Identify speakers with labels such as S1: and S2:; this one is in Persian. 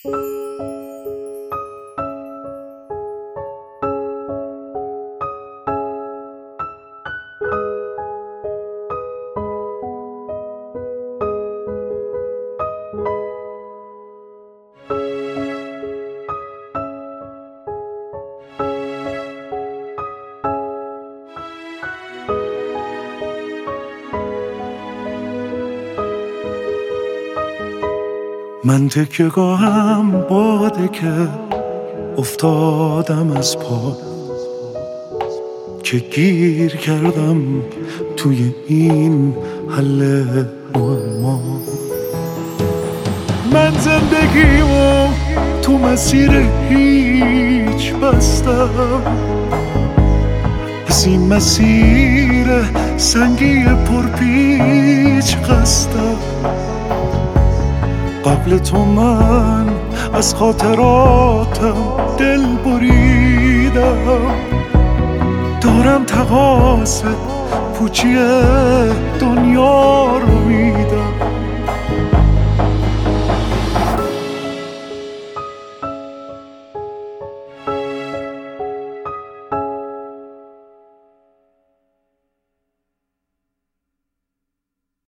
S1: من تکیه‌گاهم باده که افتادم از پا، که گیر کردم توی این حل معما. من زندگیمو تو مسیر هیچ بستم، از این مسیر سنگی پرپیچ قصدم. قبل تو من از خاطراتم دل بریدم، دارم تقاص پوچی دنیا رو